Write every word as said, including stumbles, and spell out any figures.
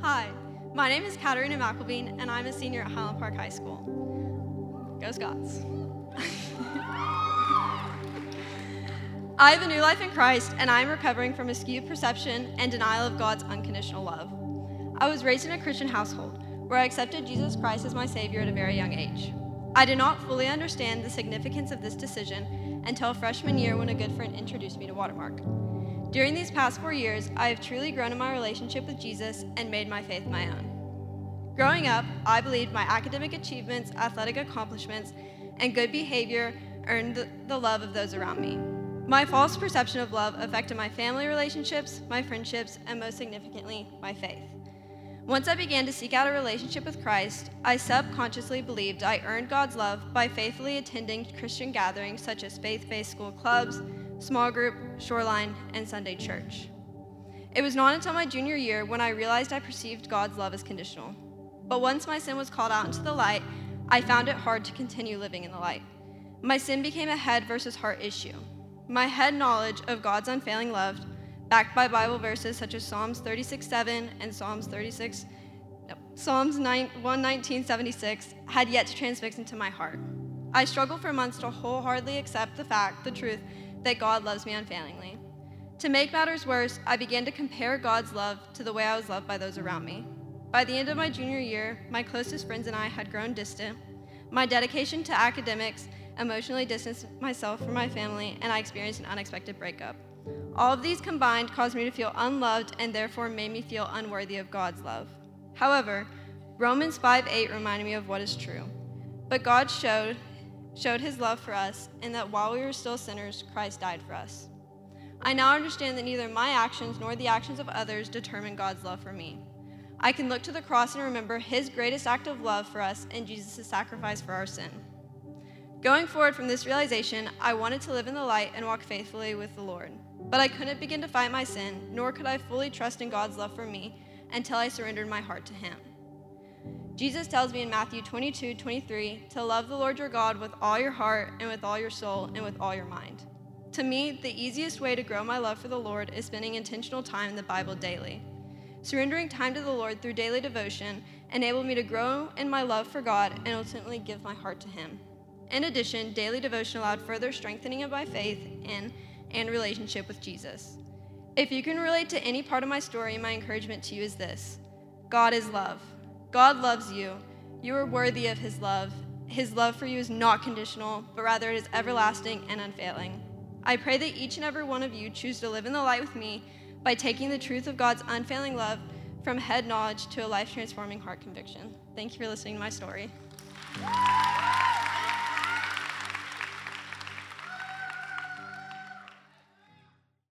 Hi, my name is Katarina McElveen, and I'm a senior at Highland Park High School. Go Scots. I have a new life in Christ, and I am recovering from a skewed perception and denial of God's unconditional love. I was raised in a Christian household where I accepted Jesus Christ as my Savior at a very young age. I did not fully understand the significance of this decision until freshman year when a good friend introduced me to Watermark. During these past four years, I have truly grown in my relationship with Jesus and made my faith my own. Growing up, I believed my academic achievements, athletic accomplishments, and good behavior earned the, the love of those around me. My false perception of love affected my family relationships, my friendships, and most significantly, my faith. Once I began to seek out a relationship with Christ, I subconsciously believed I earned God's love by faithfully attending Christian gatherings such as faith-based school clubs, small group, Shoreline, and Sunday church. It was not until my junior year when I realized I perceived God's love as conditional. But once my sin was called out into the light, I found it hard to continue living in the light. My sin became a head versus heart issue. My head knowledge of God's unfailing love, backed by Bible verses such as Psalms thirty-six seven and Psalms thirty-six, no, Psalms one nineteen seventy-six, had yet to transfix into my heart. I struggled for months to wholeheartedly accept the fact, the truth, that God loves me unfailingly. To make matters worse, I began to compare God's love to the way I was loved by those around me. By the end of my junior year, my closest friends and I had grown distant. My dedication to academics emotionally distanced myself from my family, and I experienced an unexpected breakup. All of these combined caused me to feel unloved and therefore made me feel unworthy of God's love. However, Romans five eight reminded me of what is true. But God showed, showed his love for us, in that while we were still sinners, Christ died for us. I now understand that neither my actions nor the actions of others determine God's love for me. I can look to the cross and remember his greatest act of love for us and Jesus' sacrifice for our sin. Going forward from this realization, I wanted to live in the light and walk faithfully with the Lord. But I couldn't begin to fight my sin, nor could I fully trust in God's love for me until I surrendered my heart to him. Jesus tells me in Matthew twenty-two twenty-three to love the Lord your God with all your heart and with all your soul and with all your mind. To me, the easiest way to grow my love for the Lord is spending intentional time in the Bible daily. Surrendering time to the Lord through daily devotion enabled me to grow in my love for God and ultimately give my heart to him. In addition, daily devotion allowed further strengthening of my faith in and relationship with Jesus. If you can relate to any part of my story, my encouragement to you is this: God is love. God loves you. You are worthy of his love. His love for you is not conditional, but rather it is everlasting and unfailing. I pray that each and every one of you choose to live in the light with me by taking the truth of God's unfailing love from head knowledge to a life-transforming heart conviction. Thank you for listening to my story.